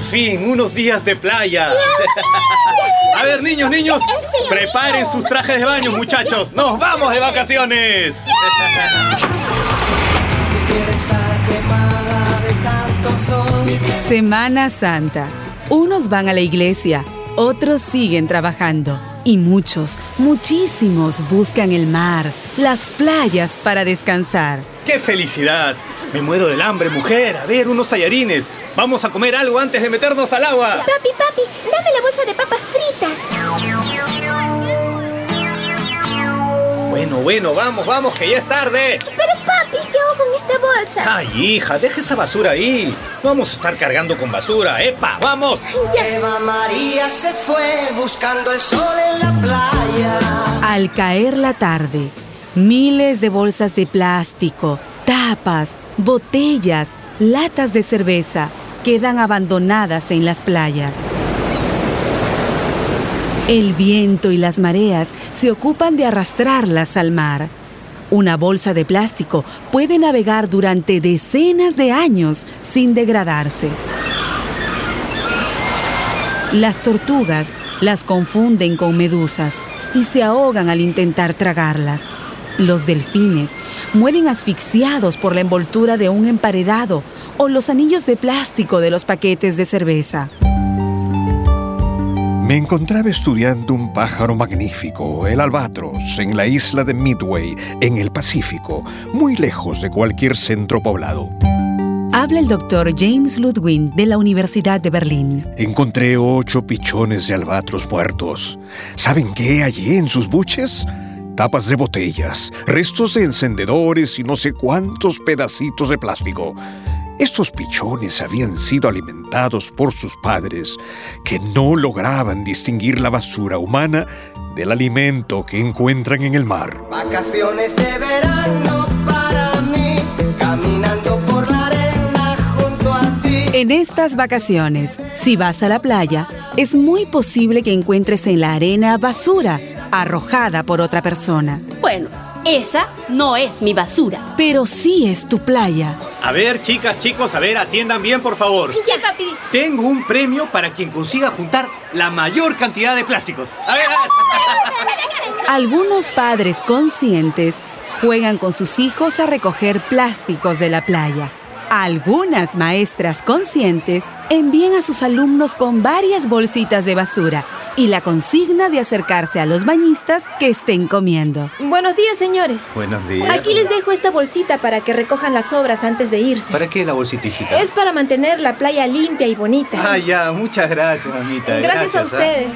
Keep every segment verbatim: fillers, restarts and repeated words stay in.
fin, unos días de playa. A ver, niños, niños, preparen sus trajes de baño, muchachos. ¡Nos vamos de vacaciones! Semana Santa. Unos van a la iglesia, otros siguen trabajando. Y muchos, muchísimos buscan el mar, las playas para descansar. ¡Qué felicidad! Me muero del hambre, mujer. A ver, unos tallarines. Vamos a comer algo antes de meternos al agua. Papi, papi, dame la bolsa de papas fritas. Bueno, bueno, vamos, vamos, que ya es tarde. Pero papi, ¿qué hago con esta bolsa? Ay, hija, deja esa basura ahí. No vamos a estar cargando con basura. ¡Epa, vamos! Eva María se fue buscando el sol en la playa. Al caer la tarde, miles de bolsas de plástico, tapas, botellas, latas de cerveza quedan abandonadas en las playas. El viento y las mareas se ocupan de arrastrarlas al mar. Una bolsa de plástico puede navegar durante decenas de años sin degradarse. Las tortugas las confunden con medusas y se ahogan al intentar tragarlas. Los delfines mueren asfixiados por la envoltura de un emparedado o los anillos de plástico de los paquetes de cerveza. Me encontraba estudiando un pájaro magnífico, el albatros, en la isla de Midway, en el Pacífico, muy lejos de cualquier centro poblado. Habla el doctor James Ludwig de la Universidad de Berlín. Encontré ocho pichones de albatros muertos. ¿Saben qué hay en sus buches? Tapas de botellas, restos de encendedores y no sé cuántos pedacitos de plástico. Estos pichones habían sido alimentados por sus padres, que no lograban distinguir la basura humana del alimento que encuentran en el mar. Vacaciones de verano para mí, caminando por la arena junto a ti. En estas vacaciones, si vas a la playa, es muy posible que encuentres en la arena basura arrojada por otra persona. Bueno, esa no es mi basura. Pero sí es tu playa. A ver, chicas, chicos, a ver, atiendan bien, por favor. Ya, papi. Tengo un premio para quien consiga juntar la mayor cantidad de plásticos. A ver, a ver. Algunos padres conscientes juegan con sus hijos a recoger plásticos de la playa. Algunas maestras conscientes envían a sus alumnos con varias bolsitas de basura y la consigna de acercarse a los bañistas que estén comiendo. Buenos días, señores. Buenos días. Aquí les dejo esta bolsita para que recojan las sobras antes de irse. ¿Para qué la bolsita, hijita? Es para mantener la playa limpia y bonita. Ah, ya, muchas gracias, mamita. Gracias, gracias a ustedes.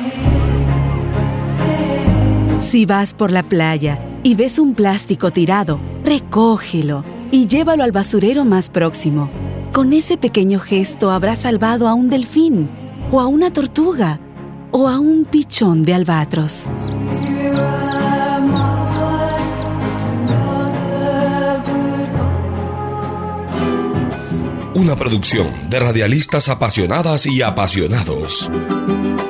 ¿eh? Si vas por la playa y ves un plástico tirado, recógelo y llévalo al basurero más próximo. Con ese pequeño gesto habrás salvado a un delfín, o a una tortuga, o a un pichón de albatros. Una producción de radialistas apasionadas y apasionados.